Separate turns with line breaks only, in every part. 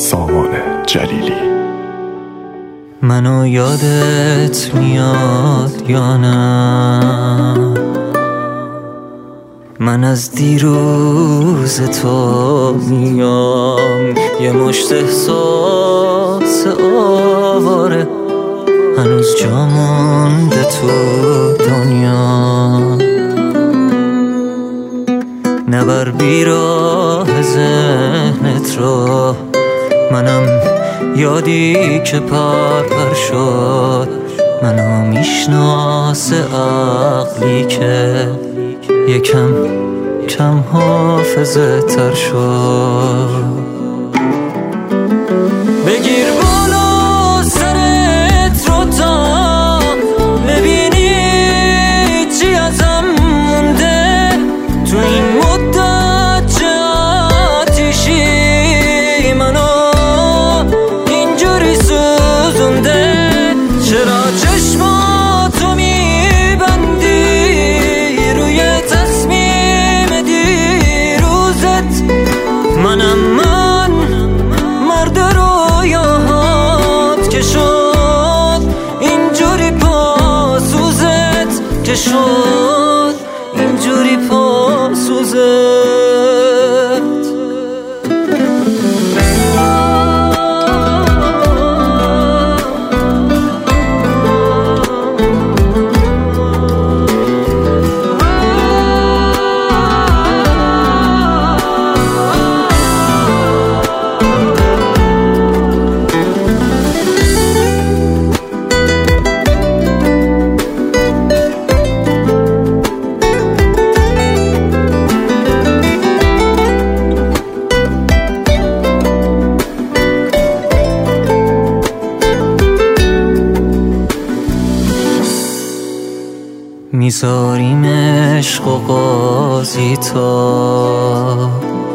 سامان جلیلی.
منو یادت میاد یا نه؟ من از دیروز تو میام، یه مشت احساس آواره هنوز جا مونده تو دنیا. نبر بیراه ذهنت رو، منم یادی که پر شد. منو میشناسه عقلی که یکم کم حافظه تر شد. بگیر بالا سرت رو تا ببینی چی ازم مونده تو این مدت چه آتیشی منو اینجوری سوزونده. چرا چشماتو میبندی روی تصمیم دیروزت؟ منم من مرد رویاهات که شد اینجوری پاسوزت، که شد اینجوری پاسوزت. میذاریم عشق و قاضی تا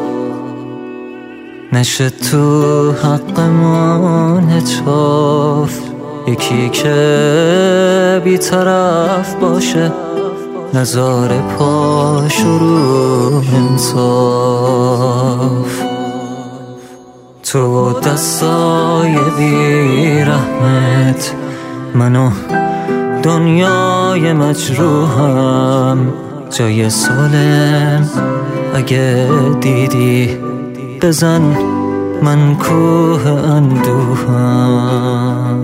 نشه تو حقمون هتاف. یکی که بی‌طرف باشه نذاره پاش رو انصاف. تو دستای بی‌رحمت منو دنیای مجروحم جای سالم اگه دیدی بزن من کوه اندوهم.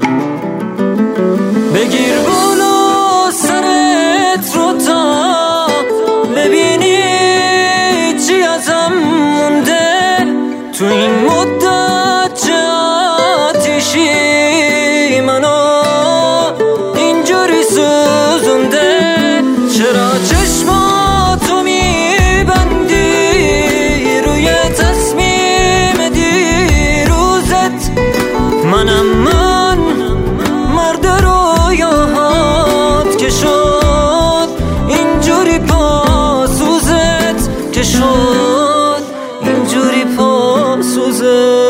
بگیر بالا سرت رو تا ببینی چی ازم مونده تو این مدت چه آتیشی منو سوزونده. چرا چشماتو میبندی روی تصمیم دیروزت؟ منم من مرد رویاهات که شد اینجوری پاسوزت، که شد اینجوری پاسوزت.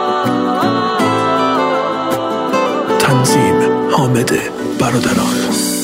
تنظیم حامد برادران.